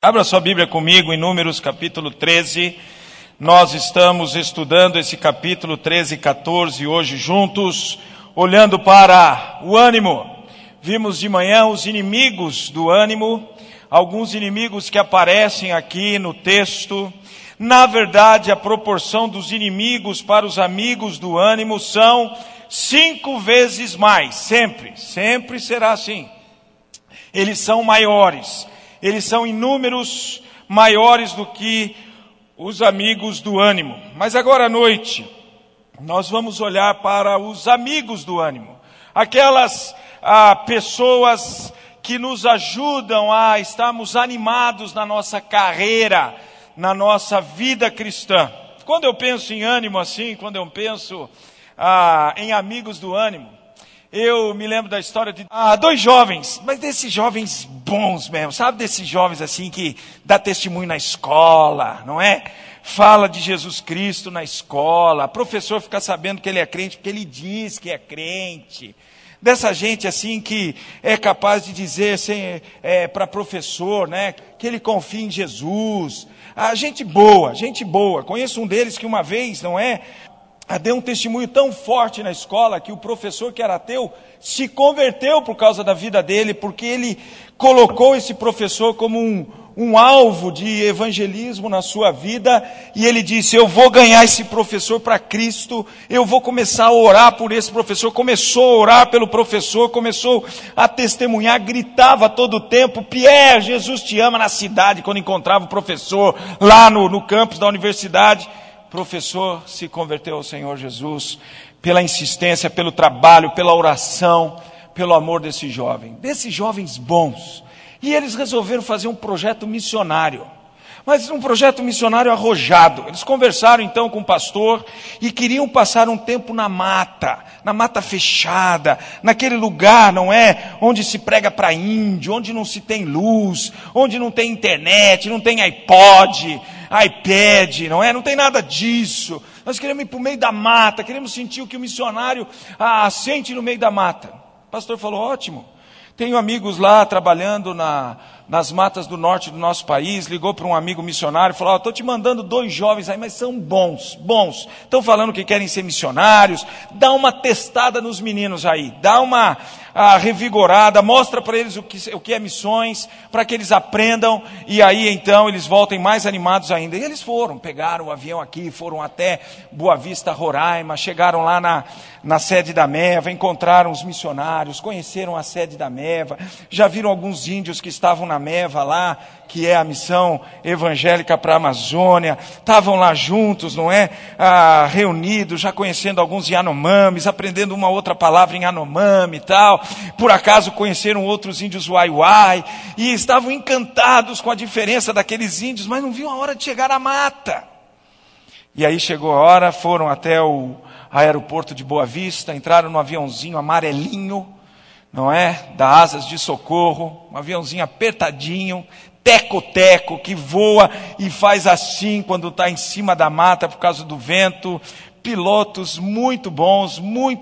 Abra sua Bíblia comigo em Números capítulo 13. Nós estamos estudando esse capítulo 13 e 14 hoje juntos, olhando para o ânimo. Vimos de manhã os inimigos do ânimo, alguns inimigos que aparecem aqui no texto. Na verdade, a proporção dos inimigos para os amigos do ânimo são 5 vezes mais, sempre será assim. Eles são maiores. Eles são em números maiores do que os amigos do ânimo. Mas agora à noite, nós vamos olhar para os amigos do ânimo. Aquelas pessoas que nos ajudam a estarmos animados na nossa carreira, na nossa vida cristã. Quando eu penso em ânimo assim, quando eu penso em amigos do ânimo, eu me lembro da história de 2 jovens, mas desses jovens bons mesmo, sabe? Desses jovens assim que dá testemunho na escola, não é? Fala de Jesus Cristo na escola, o professor fica sabendo que ele é crente porque ele diz que é crente. Dessa gente assim que é capaz de dizer para professor, né, que ele confia em Jesus. Gente boa. Conheço um deles que uma vez, não é? Deu um testemunho tão forte na escola que o professor que era ateu se converteu por causa da vida dele, porque ele colocou esse professor como um alvo de evangelismo na sua vida, e ele disse: eu vou ganhar esse professor para Cristo, eu vou começar a orar por esse professor. Começou a orar pelo professor, começou a testemunhar, gritava todo o tempo: Pierre, Jesus te ama, na cidade, quando encontrava o professor lá no campus da universidade. O professor se converteu ao Senhor Jesus pela insistência, pelo trabalho, pela oração, pelo amor desses jovens bons. E eles resolveram fazer um projeto missionário, mas um projeto missionário arrojado. Eles conversaram então com o pastor e queriam passar um tempo na mata fechada, naquele lugar, não é? Onde se prega para índio, onde não se tem luz, onde não tem internet, não tem iPad, não é? Não tem nada disso. Nós queremos ir para o meio da mata, queremos sentir o que o missionário sente no meio da mata. O pastor falou: ótimo. Tenho amigos lá trabalhando nas matas do norte do nosso país. Ligou para um amigo missionário e falou: estou te mandando 2 jovens aí, mas são bons. Estão falando que querem ser missionários. Dá uma testada nos meninos aí. Dá uma revigorada. Mostra para eles o que é missões, para que eles aprendam. E aí então eles voltem mais animados ainda. E eles pegaram o avião aqui, foram até Boa Vista, Roraima. Chegaram lá na sede da Meva, encontraram os missionários, conheceram a sede da Meva, já viram alguns índios que estavam na Meva lá, que é a missão evangélica para a Amazônia, estavam lá juntos, não é? Reunidos, já conhecendo alguns Yanomamis, aprendendo uma outra palavra em Yanomami e tal. Por acaso conheceram outros índios Waiwai, e estavam encantados com a diferença daqueles índios, mas não viam a hora de chegar à mata. E aí chegou a hora, foram até o aeroporto de Boa Vista, entraram no aviãozinho amarelinho, não é? Da Asas de Socorro, um aviãozinho apertadinho, teco-teco, que voa e faz assim quando está em cima da mata por causa do vento. Pilotos muito bons,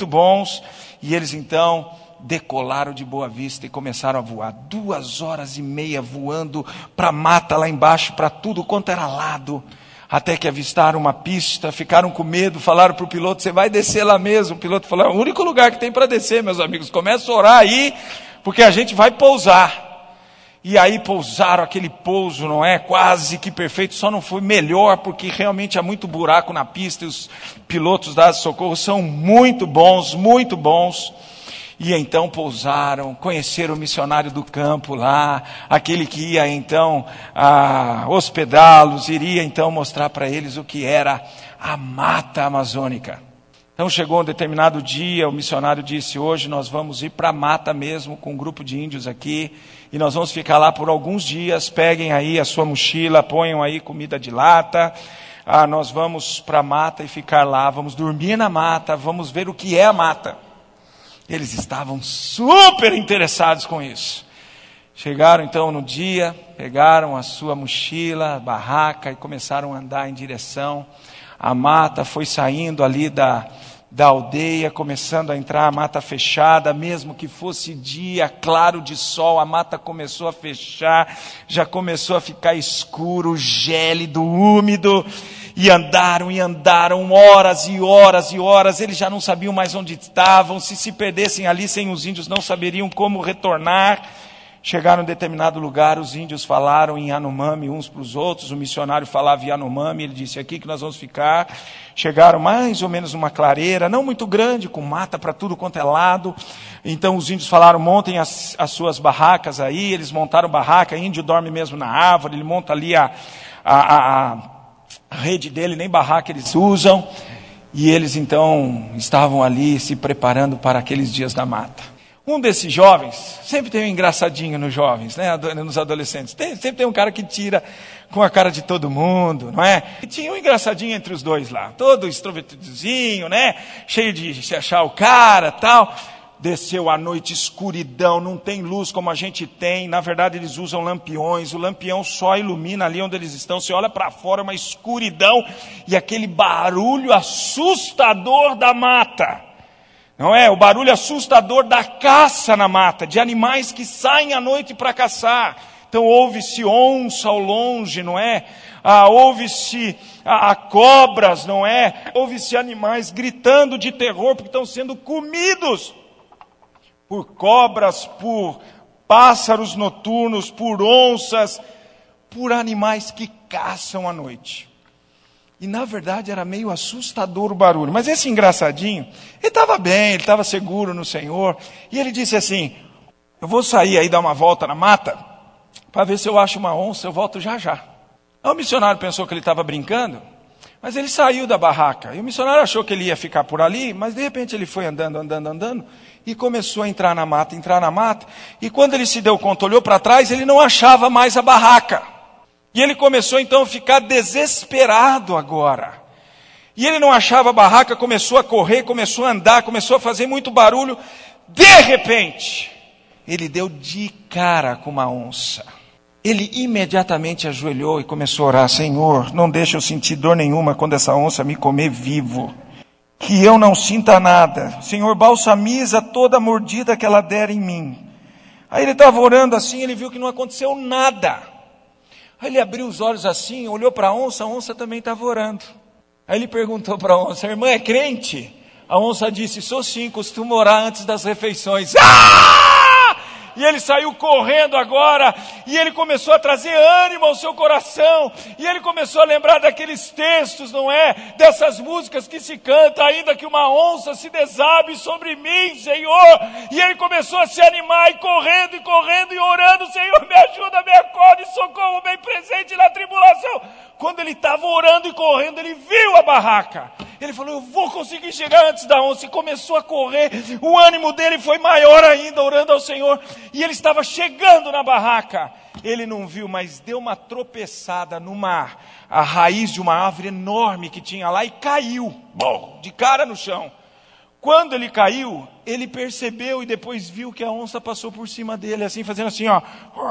e eles então decolaram de Boa Vista e começaram a voar. 2 horas e meia voando para a mata lá embaixo, para tudo quanto era lado. Até que avistaram uma pista, ficaram com medo, falaram para o piloto: você vai descer lá mesmo? O piloto falou: é o único lugar que tem para descer, meus amigos. Começa a orar aí, porque a gente vai pousar. E aí pousaram, aquele pouso, não é? Quase que perfeito, só não foi melhor, porque realmente há muito buraco na pista, e os pilotos da Asa de Socorro são muito bons. E então pousaram, conheceram o missionário do campo lá, aquele que ia então hospedá-los, iria então mostrar para eles o que era a mata amazônica. Então chegou um determinado dia, o missionário disse: hoje nós vamos ir para a mata mesmo, com um grupo de índios aqui, e nós vamos ficar lá por alguns dias. Peguem aí a sua mochila, ponham aí comida de lata, nós vamos para a mata e ficar lá, vamos dormir na mata, vamos ver o que é a mata. Eles estavam super interessados com isso. Chegaram então no dia, pegaram a sua mochila, a barraca, e começaram a andar em direção à mata. Foi saindo ali da aldeia, começando a entrar a mata fechada, mesmo que fosse dia claro de sol, a mata começou a fechar, já começou a ficar escuro, gélido, úmido, e andaram horas e horas e horas, eles já não sabiam mais onde estavam, se perdessem ali sem os índios não saberiam como retornar. Chegaram em determinado lugar, os índios falaram em Yanomami uns para os outros, o missionário falava em Yanomami, ele disse, aqui que nós vamos ficar. Chegaram mais ou menos numa clareira, não muito grande, com mata para tudo quanto é lado. Então os índios falaram, montem as suas barracas aí, eles montaram barraca, índio dorme mesmo na árvore, ele monta ali a rede dele, nem barraca eles usam. E eles então estavam ali se preparando para aqueles dias da mata. Um desses jovens, sempre tem um engraçadinho nos jovens, né, nos adolescentes. Sempre tem um cara que tira com a cara de todo mundo, não é? E tinha um engraçadinho entre os dois lá, todo extrovertidozinho, né, cheio de se achar o cara, tal. Desceu a noite, escuridão, não tem luz como a gente tem. Na verdade, eles usam lampiões. O lampião só ilumina ali onde eles estão. Você olha para fora, uma escuridão e aquele barulho assustador da mata. Não é? O barulho assustador da caça na mata, de animais que saem à noite para caçar. Então ouve-se onça ao longe, não é? Ouve-se cobras, não é? Ouve-se animais gritando de terror porque estão sendo comidos por cobras, por pássaros noturnos, por onças, por animais que caçam à noite. E na verdade era meio assustador o barulho. Mas esse engraçadinho, ele estava bem, ele estava seguro no Senhor. E ele disse assim, eu vou sair aí dar uma volta na mata, para ver se eu acho uma onça, eu volto já já. Aí o missionário pensou que ele estava brincando, mas ele saiu da barraca. E o missionário achou que ele ia ficar por ali, mas de repente ele foi andando, e começou a entrar na mata. E quando ele se deu conta, olhou para trás, ele não achava mais a barraca. E ele começou então a ficar desesperado agora. E ele não achava a barraca, começou a correr, começou a andar, começou a fazer muito barulho. De repente, ele deu de cara com uma onça. Ele imediatamente ajoelhou e começou a orar, Senhor, não deixe eu sentir dor nenhuma quando essa onça me comer vivo. Que eu não sinta nada. Senhor, balsamiza toda a mordida que ela der em mim. Aí ele estava orando assim, ele viu que não aconteceu nada. Aí ele abriu os olhos assim, olhou para a onça também estava orando. Aí ele perguntou para a onça, irmã é crente? A onça disse, sou sim, costumo orar antes das refeições. E ele saiu correndo agora, e ele começou a trazer ânimo ao seu coração, e ele começou a lembrar daqueles textos, não é? Dessas músicas que se canta, ainda que uma onça se desabe sobre mim, Senhor. E ele começou a se animar, e correndo, e orando, Senhor, me ajuda, me acorde, socorro bem presente na tribulação. Quando ele estava orando e correndo, ele viu a barraca. Ele falou, eu vou conseguir chegar antes da onça. E começou a correr. O ânimo dele foi maior ainda, orando ao Senhor. E ele estava chegando na barraca. Ele não viu, mas deu uma tropeçada a raiz de uma árvore enorme que tinha lá e caiu. Bom, de cara no chão. Quando ele caiu, ele percebeu e depois viu que a onça passou por cima dele, assim, fazendo assim, ó.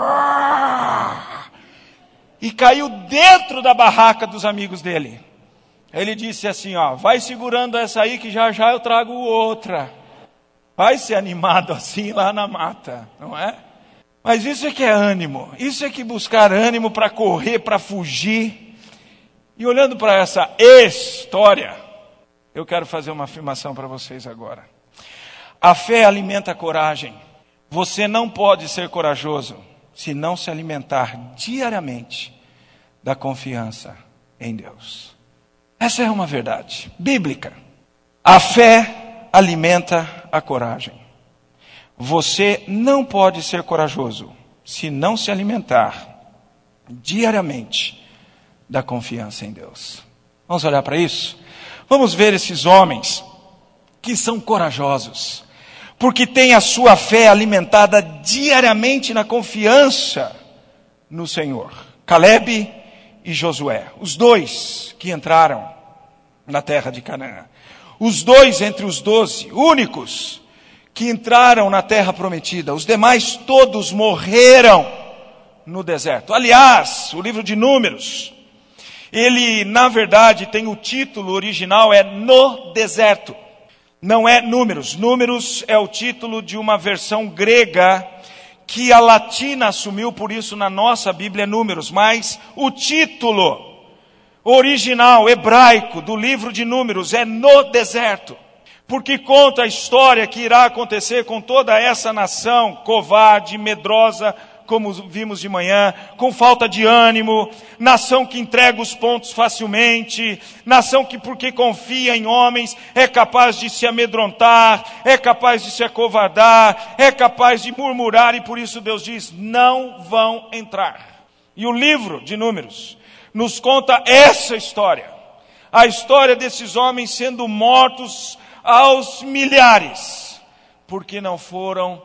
E caiu dentro da barraca dos amigos dele. Ele disse assim, ó, vai segurando essa aí que já já eu trago outra. Vai ser animado assim lá na mata, não é? Mas isso é que é ânimo, isso é que buscar ânimo para correr, para fugir. E olhando para essa história, eu quero fazer uma afirmação para vocês agora. A fé alimenta a coragem. Você não pode ser corajoso se não se alimentar diariamente da confiança em Deus. Essa é uma verdade bíblica. A fé alimenta a coragem. Você não pode ser corajoso se não se alimentar diariamente da confiança em Deus. Vamos olhar para isso? Vamos ver esses homens que são corajosos, porque têm a sua fé alimentada diariamente na confiança no Senhor. Caleb e Josué, os dois que entraram na terra de Canaã. Os dois entre os 12, únicos que entraram na terra prometida. Os demais todos morreram no deserto. Aliás, o livro de Números, ele na verdade tem o título original, é No Deserto. Não é Números. Números é o título de uma versão grega que a latina assumiu, por isso na nossa Bíblia é Números. Mas o título original, hebraico, do livro de Números é No Deserto. Porque conta a história que irá acontecer com toda essa nação covarde, medrosa, como vimos de manhã, com falta de ânimo, nação que entrega os pontos facilmente, nação que porque confia em homens é capaz de se amedrontar, é capaz de se acovardar, é capaz de murmurar, e por isso Deus diz, não vão entrar. E o livro de Números nos conta essa história, a história desses homens sendo mortos aos milhares, porque não foram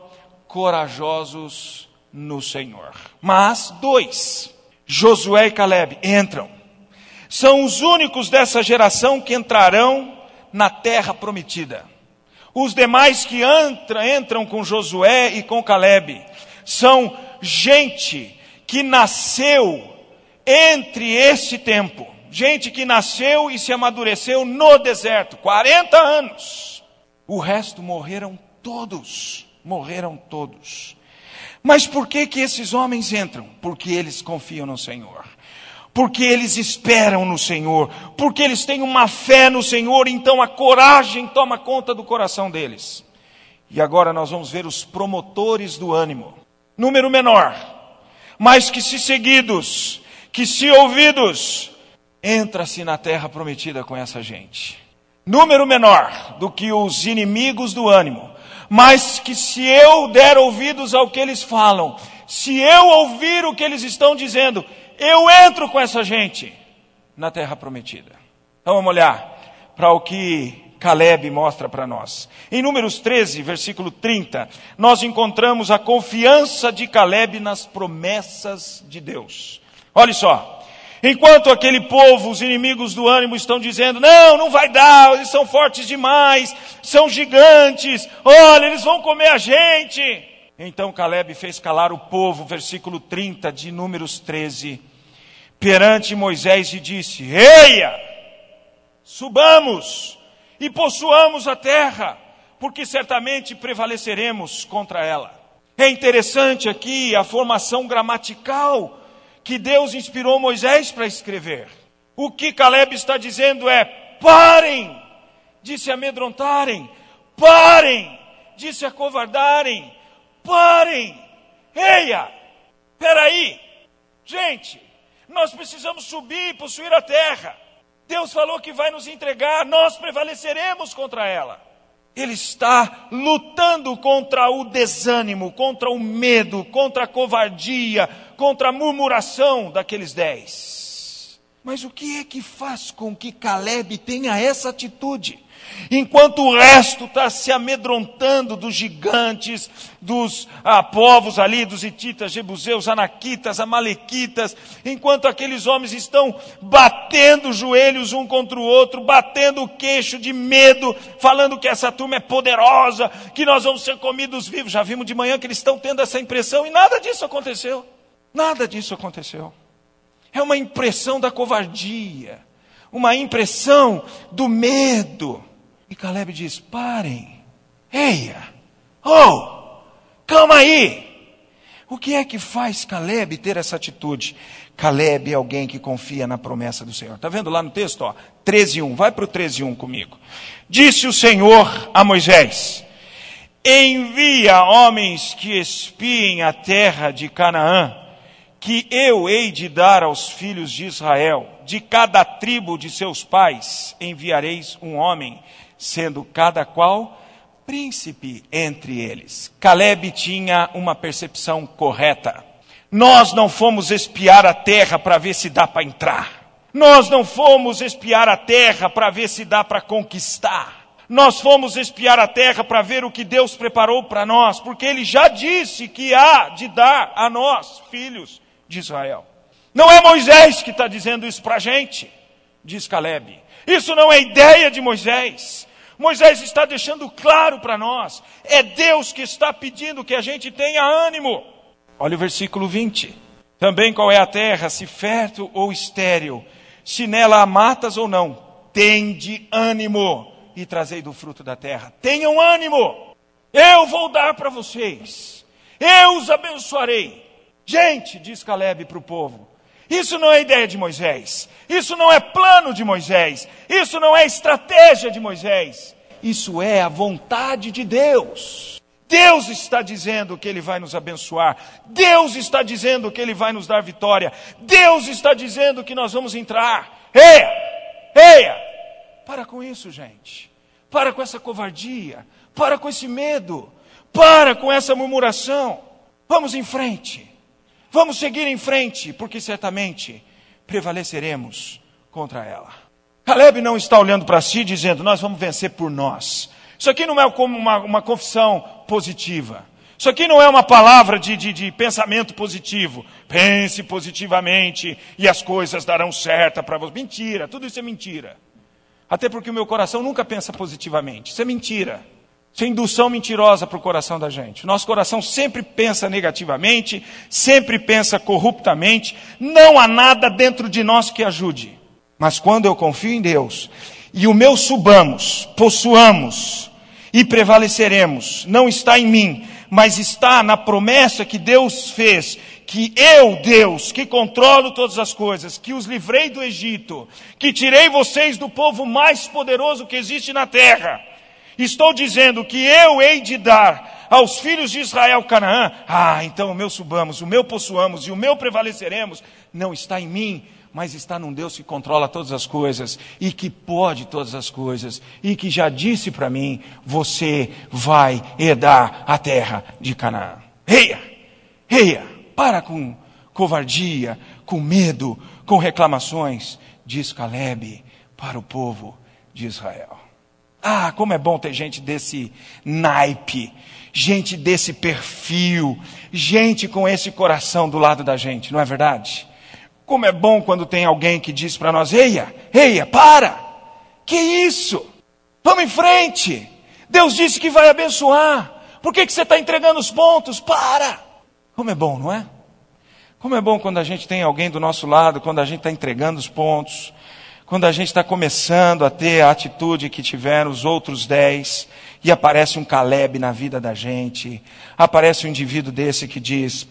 corajosos no Senhor. Mas 2, Josué e Calebe entram. São os únicos dessa geração que entrarão na terra prometida. Os demais que entram com Josué e com Calebe são gente que nasceu entre esse tempo. Gente que nasceu e se amadureceu no deserto. 40 anos. O resto morreram todos. Morreram todos. Mas por que esses homens entram? Porque eles confiam no Senhor. Porque eles esperam no Senhor. Porque eles têm uma fé no Senhor. Então a coragem toma conta do coração deles. E agora nós vamos ver os promotores do ânimo. Número menor. Mas que se seguidos, que se ouvidos, entra-se na terra prometida com essa gente. Número menor do que os inimigos do ânimo. Mas que se eu der ouvidos ao que eles falam, se eu ouvir o que eles estão dizendo, eu entro com essa gente na terra prometida. Então vamos olhar para o que Calebe mostra para nós. Em Números 13, versículo 30, nós encontramos a confiança de Calebe nas promessas de Deus. Olha só. Enquanto aquele povo, os inimigos do ânimo, estão dizendo, não vai dar, eles são fortes demais, são gigantes, olha, eles vão comer a gente. Então Calebe fez calar o povo, versículo 30 de Números 13, perante Moisés e disse, eia, subamos e possuamos a terra, porque certamente prevaleceremos contra ela. É interessante aqui a formação gramatical que Deus inspirou Moisés para escrever. O que Calebe está dizendo é, parem de se amedrontarem, parem de se acovardarem, parem, eia, peraí, gente, nós precisamos subir e possuir a terra. Deus falou que vai nos entregar, nós prevaleceremos contra ela. Ele está lutando contra o desânimo, contra o medo, contra a covardia, contra a murmuração daqueles 10. Mas o que é que faz com que Calebe tenha essa atitude? Enquanto o resto está se amedrontando dos gigantes, dos povos ali, dos hititas, jebuseus, anaquitas, amalequitas, enquanto aqueles homens estão batendo os joelhos um contra o outro, batendo o queixo de medo, falando que essa turma é poderosa, que nós vamos ser comidos vivos. Já vimos de manhã que eles estão tendo essa impressão e nada disso aconteceu. Nada disso aconteceu. É uma impressão da covardia, uma impressão do medo. E Calebe diz, parem, eia, calma aí. O que é que faz Calebe ter essa atitude? Calebe é alguém que confia na promessa do Senhor. Está vendo lá no texto? 13:1, vai para o 13:1 comigo. Disse o Senhor a Moisés, envia homens que espiem a terra de Canaã, que eu hei de dar aos filhos de Israel. De cada tribo de seus pais enviareis um homem, sendo cada qual príncipe entre eles. Calebe tinha uma percepção correta. Nós não fomos espiar a terra para ver se dá para entrar. Nós não fomos espiar a terra para ver se dá para conquistar. Nós fomos espiar a terra para ver o que Deus preparou para nós, porque Ele já disse que há de dar a nós, filhos de Israel. Não é Moisés que está dizendo isso para a gente, diz Calebe. Isso não é ideia de Moisés. Moisés está deixando claro para nós. É Deus que está pedindo que a gente tenha ânimo. Olha o versículo 20. Também qual é a terra, se fértil ou estéril, se nela há matas ou não. Tende ânimo, e trazei do fruto da terra. Tenham ânimo, eu vou dar para vocês, eu os abençoarei. Gente, diz Calebe para o povo, isso não é ideia de Moisés, isso não é plano de Moisés, isso não é estratégia de Moisés, isso é a vontade de Deus. Deus está dizendo que Ele vai nos abençoar, Deus está dizendo que Ele vai nos dar vitória, Deus está dizendo que nós vamos entrar. Eia, para com isso, gente, para com essa covardia, para com esse medo, para com essa murmuração, vamos em frente. Vamos seguir em frente, porque certamente prevaleceremos contra ela. Calebe não está olhando para si dizendo, nós vamos vencer por nós. Isso aqui não é como uma confissão positiva. Isso aqui não é uma palavra de pensamento positivo. Pense positivamente e as coisas darão certo para você. Mentira, tudo isso é mentira. Até porque o meu coração nunca pensa positivamente. Isso é mentira. Isso é indução mentirosa para o coração da gente. O nosso coração sempre pensa negativamente, sempre pensa corruptamente. Não há nada dentro de nós que ajude. Mas quando eu confio em Deus, e o meu subamos, possuamos e prevaleceremos, não está em mim, mas está na promessa que Deus fez, que eu, Deus, que controlo todas as coisas, que os livrei do Egito, que tirei vocês do povo mais poderoso que existe na terra, estou dizendo que eu hei de dar aos filhos de Israel Canaã. Então o meu subamos, o meu possuamos e o meu prevaleceremos não está em mim, mas está num Deus que controla todas as coisas e que pode todas as coisas e que já disse para mim, você vai herdar a terra de Canaã. Eia, para com covardia, com medo, com reclamações, diz Calebe para o povo de Israel. Como é bom ter gente desse naipe, gente desse perfil, gente com esse coração do lado da gente, não é verdade? Como é bom quando tem alguém que diz para nós, eia, para! Que isso? Vamos em frente! Deus disse que vai abençoar, por que você está entregando os pontos? Para! Como é bom, não é? Como é bom quando a gente tem alguém do nosso lado, quando a gente está entregando os pontos, quando a gente está começando a ter a atitude que tiveram os outros 10, e aparece um Calebe na vida da gente, aparece um indivíduo desse que diz,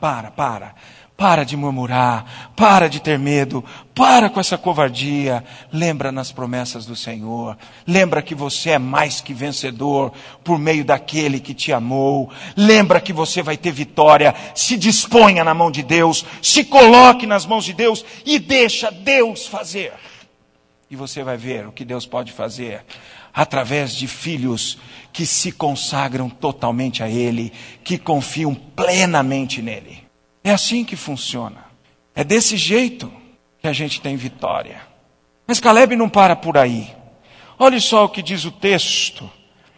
para de murmurar, para de ter medo, para com essa covardia, lembra nas promessas do Senhor, lembra que você é mais que vencedor por meio daquele que te amou, lembra que você vai ter vitória, se disponha na mão de Deus, se coloque nas mãos de Deus e deixa Deus fazer. E você vai ver o que Deus pode fazer através de filhos que se consagram totalmente a Ele, que confiam plenamente nele. É assim que funciona. É desse jeito que a gente tem vitória. Mas Calebe não para por aí. Olhe só o que diz o texto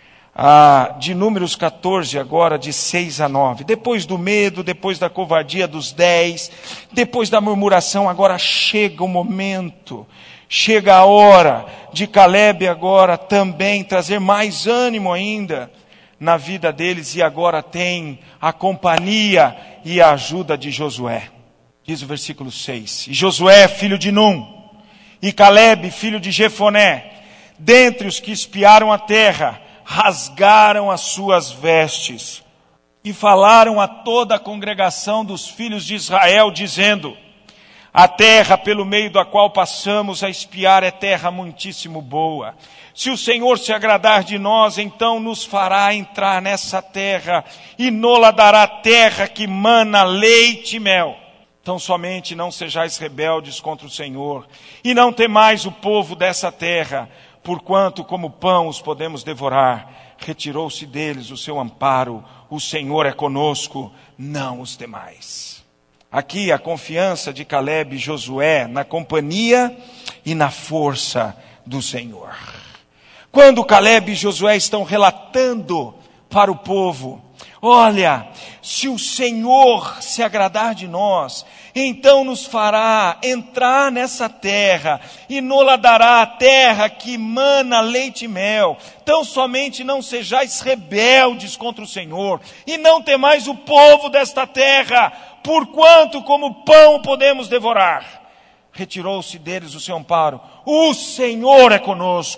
de Números 14, agora de 6 a 9. Depois do medo, depois da covardia dos 10, depois da murmuração, agora chega o momento. Chega a hora de Calebe agora também trazer mais ânimo ainda na vida deles, e agora tem a companhia e a ajuda de Josué. Diz o versículo 6. E Josué, filho de Num, e Calebe, filho de Jefoné, dentre os que espiaram a terra, rasgaram as suas vestes e falaram a toda a congregação dos filhos de Israel, dizendo: a terra pelo meio da qual passamos a espiar é terra muitíssimo boa. Se o Senhor se agradar de nós, então nos fará entrar nessa terra e nola dará terra que mana leite e mel. Então somente não sejais rebeldes contra o Senhor e não temais o povo dessa terra, porquanto como pão os podemos devorar. Retirou-se deles o seu amparo, o Senhor é conosco, não os temais. Aqui a confiança de Calebe e Josué na companhia e na força do Senhor. Quando Calebe e Josué estão relatando para o povo, olha, se o Senhor se agradar de nós, então nos fará entrar nessa terra e nola dará a terra que mana leite e mel. Tão somente não sejais rebeldes contra o Senhor e não temais o povo desta terra, porquanto como pão podemos devorar. Retirou-se deles o seu amparo. O Senhor é conosco,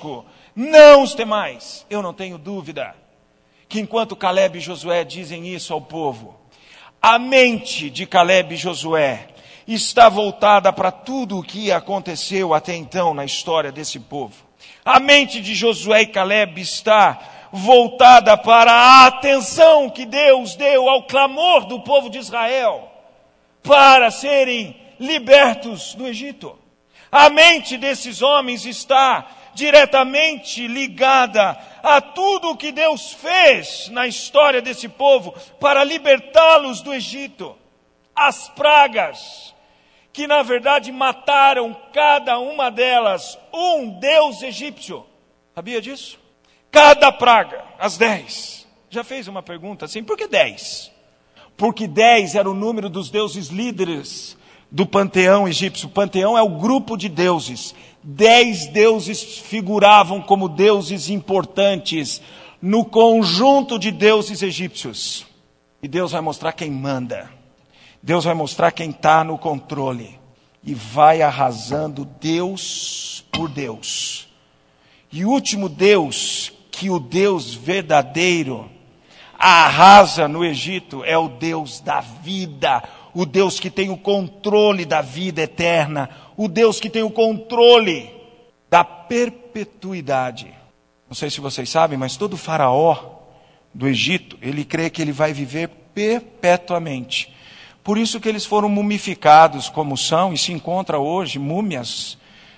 Não os temais. Eu não tenho dúvida que enquanto Calebe e Josué dizem isso ao povo, a mente de Calebe e Josué está voltada para tudo o que aconteceu até então na história desse povo. A mente de Josué e Calebe está voltada para a atenção que Deus deu ao clamor do povo de Israel para serem libertos do Egito. A mente desses homens está diretamente ligada a tudo o que Deus fez na história desse povo para libertá-los do Egito. As pragas, que na verdade mataram cada uma delas um deus egípcio. Sabia disso? Cada praga, as 10. Já fez uma pergunta assim, por que 10? Porque 10 era o número dos deuses líderes do panteão egípcio. O panteão é o grupo de deuses. 10 deuses figuravam como deuses importantes no conjunto de deuses egípcios. E Deus vai mostrar quem manda. Deus vai mostrar quem está no controle. E vai arrasando Deus por Deus. E o último Deus, que o Deus verdadeiro arrasa no Egito, é o Deus da vida. O Deus que tem o controle da vida eterna. O Deus que tem o controle da perpetuidade. Não sei se vocês sabem, mas todo faraó do Egito, ele crê que ele vai viver perpetuamente. Por isso que eles foram mumificados como são, e se encontra hoje múmias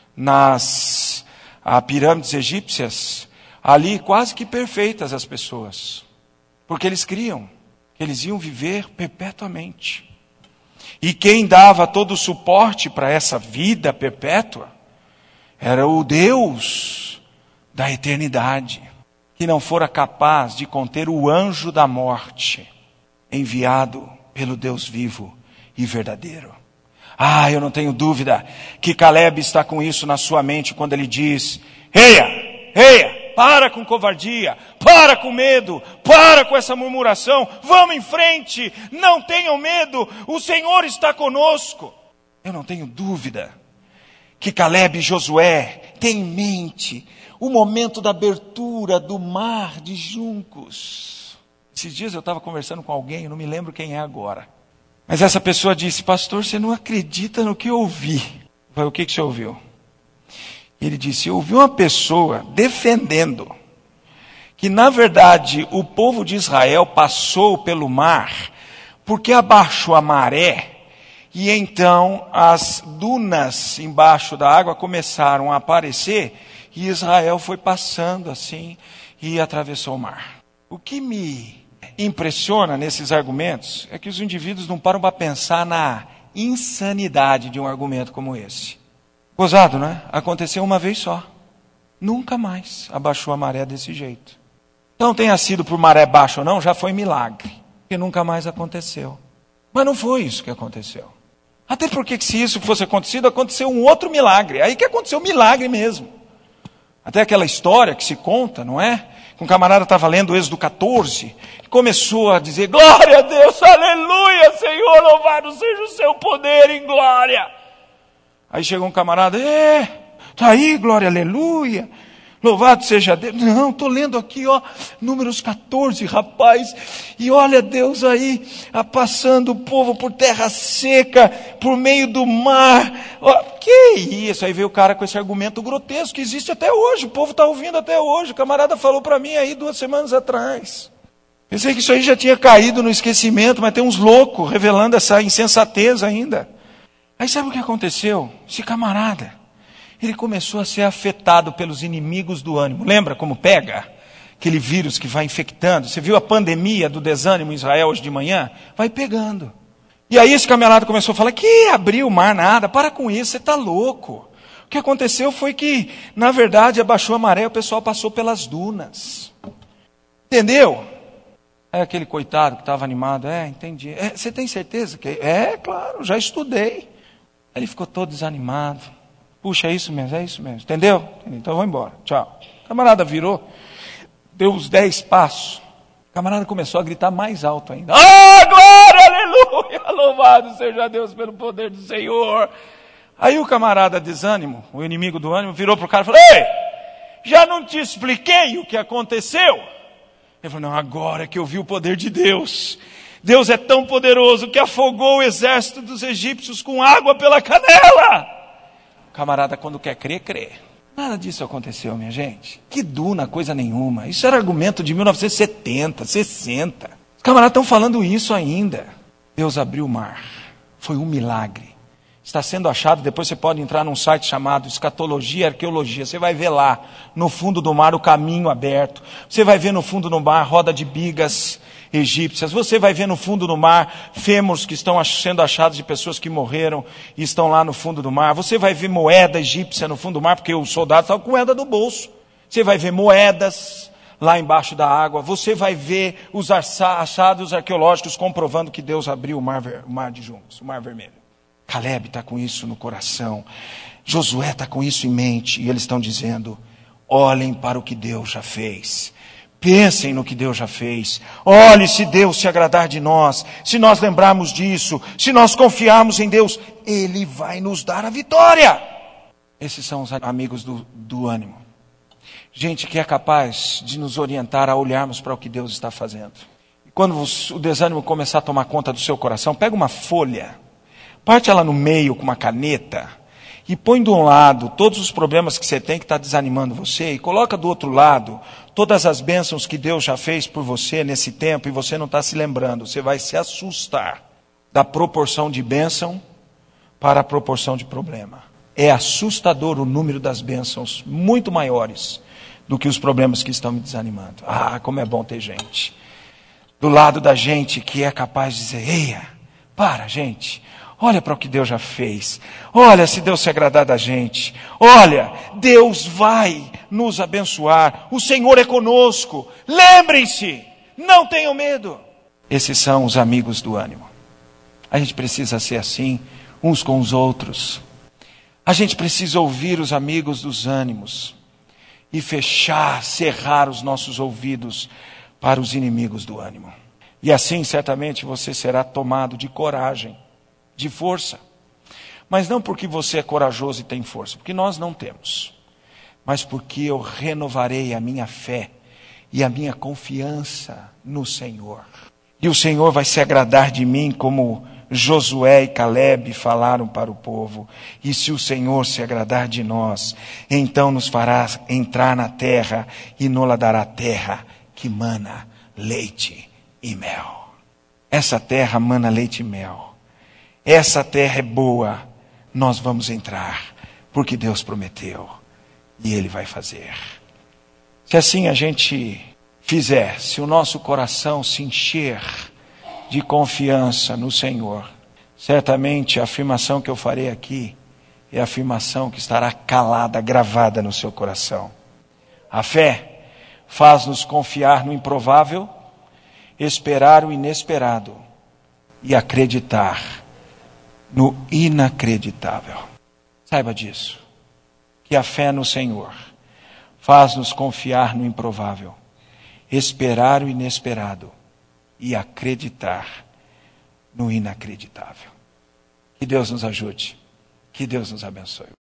nas pirâmides egípcias, ali quase que perfeitas as pessoas. Porque eles criam que eles iam viver perpetuamente. E quem dava todo o suporte para essa vida perpétua era o Deus da eternidade, que não fora capaz de conter o anjo da morte, enviado pelo Deus vivo e verdadeiro. Eu não tenho dúvida que Calebe está com isso na sua mente quando ele diz: Eia, para com covardia, para com medo, para com essa murmuração, vamos em frente, não tenham medo, o Senhor está conosco. Eu não tenho dúvida que Calebe e Josué têm em mente o momento da abertura do mar de juncos. Esses dias eu estava conversando com alguém, eu não me lembro quem é agora, mas essa pessoa disse: pastor, você não acredita no que eu ouvi. Eu falei: o que você ouviu? Ele disse: eu ouvi uma pessoa defendendo que, na verdade, o povo de Israel passou pelo mar porque abaixou a maré e então as dunas embaixo da água começaram a aparecer e Israel foi passando assim e atravessou o mar. O que me impressiona nesses argumentos é que os indivíduos não param para pensar na insanidade de um argumento como esse. Gozado, né? Aconteceu uma vez só. Nunca mais abaixou a maré desse jeito. Então, tenha sido por maré baixa ou não, já foi milagre. Porque nunca mais aconteceu. Mas não foi isso que aconteceu. Até porque se isso fosse acontecido, aconteceu um outro milagre. Aí que aconteceu um milagre mesmo. Até aquela história que se conta, não é? Que um camarada estava lendo o Êxodo 14 e começou a dizer: glória a Deus, aleluia, Senhor, louvado seja o seu poder em glória. Aí chegou um camarada: tá aí, glória, aleluia, louvado seja Deus. Não, estou lendo aqui, Números 14, rapaz, e olha Deus aí, passando o povo por terra seca, por meio do mar. Que isso? Aí veio o cara com esse argumento grotesco que existe até hoje, o povo está ouvindo até hoje. O camarada falou para mim aí 2 semanas atrás. Pensei que isso aí já tinha caído no esquecimento, mas tem uns loucos revelando essa insensatez ainda. Aí sabe o que aconteceu? Esse camarada, ele começou a ser afetado pelos inimigos do ânimo. Lembra como pega aquele vírus que vai infectando? Você viu a pandemia do desânimo em Israel hoje de manhã? Vai pegando. E aí esse camarada começou a falar: que abriu o mar nada, para com isso, você está louco. O que aconteceu foi que, na verdade, abaixou a maré, o pessoal passou pelas dunas. Entendeu? Aí aquele coitado que estava animado: entendi. Você tem certeza que... claro, já estudei. Aí ele ficou todo desanimado. Puxa, é isso mesmo, entendeu? Então eu vou embora, tchau. O camarada virou, deu uns 10 passos. O camarada começou a gritar mais alto ainda: glória, aleluia, louvado seja Deus pelo poder do Senhor. Aí o camarada desânimo, o inimigo do ânimo, virou para o cara e falou: Já não te expliquei o que aconteceu? Ele falou, não, agora que eu vi o poder de Deus. Deus é tão poderoso que afogou o exército dos egípcios com água pela canela. O camarada, quando quer crer, crê. Nada disso aconteceu, minha gente. Que duna, coisa nenhuma. Isso era argumento de 1970, 60. Os camaradas estão falando isso ainda. Deus abriu o mar. Foi um milagre. Está sendo achado, depois você pode entrar num site chamado Escatologia e Arqueologia. Você vai ver lá, no fundo do mar, o caminho aberto. Você vai ver no fundo do mar, roda de bigas egípcias. Você vai ver no fundo do mar, fêmurs que estão sendo achados de pessoas que morreram e estão lá no fundo do mar. Você vai ver moeda egípcia no fundo do mar, porque os soldados estavam com moeda no bolso. Você vai ver moedas lá embaixo da água. Você vai ver os achados arqueológicos comprovando que Deus abriu o mar de Juncos, o mar vermelho. Caleb está com isso no coração. Josué está com isso em mente. E eles estão dizendo, olhem para o que Deus já fez. Pensem no que Deus já fez. Olhe, se Deus se agradar de nós, se nós lembrarmos disso, se nós confiarmos em Deus, Ele vai nos dar a vitória. Esses são os amigos do ânimo. Gente que é capaz de nos orientar a olharmos para o que Deus está fazendo. Quando o desânimo começar a tomar conta do seu coração, pega uma folha, parte ela no meio com uma caneta e põe de um lado todos os problemas que você tem que está desanimando você e coloca do outro lado todas as bênçãos que Deus já fez por você nesse tempo e você não está se lembrando. Você vai se assustar da proporção de bênção para a proporção de problema. É assustador o número das bênçãos, muito maiores do que os problemas que estão me desanimando. Ah, como é bom ter gente do lado da gente que é capaz de dizer, eia, para gente, olha para o que Deus já fez. Olha, se Deus se agradar da gente. Olha, Deus vai nos abençoar. O Senhor é conosco. Lembrem-se, não tenham medo. Esses são os amigos do ânimo. A gente precisa ser assim, uns com os outros. A gente precisa ouvir os amigos dos ânimos. E cerrar os nossos ouvidos para os inimigos do ânimo. E assim, certamente, você será tomado de coragem, de força, mas não porque você é corajoso e tem força, porque nós não temos, mas porque eu renovarei a minha fé e a minha confiança no Senhor, e o Senhor vai se agradar de mim como Josué e Caleb falaram para o povo, e se o Senhor se agradar de nós, então nos fará entrar na terra e nos dará terra que mana leite e mel. Essa terra mana leite e mel. Essa terra é boa, nós vamos entrar, porque Deus prometeu, e Ele vai fazer. Se assim a gente fizer, se o nosso coração se encher de confiança no Senhor, certamente a afirmação que eu farei aqui é a afirmação que estará calada, gravada no seu coração. A fé faz-nos confiar no improvável, esperar o inesperado e acreditar no inacreditável. Saiba disso, que a fé no Senhor faz-nos confiar no improvável, esperar o inesperado e acreditar no inacreditável. Que Deus nos ajude, que Deus nos abençoe.